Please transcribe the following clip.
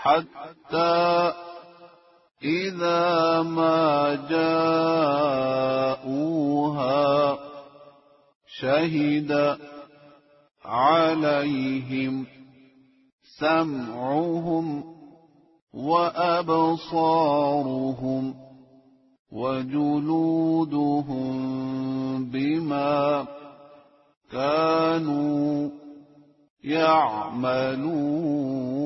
حتى إذا ما جاءوها شهد عليهم سمعهم وأبصارهم وجلودهم بما كانوا يعملون.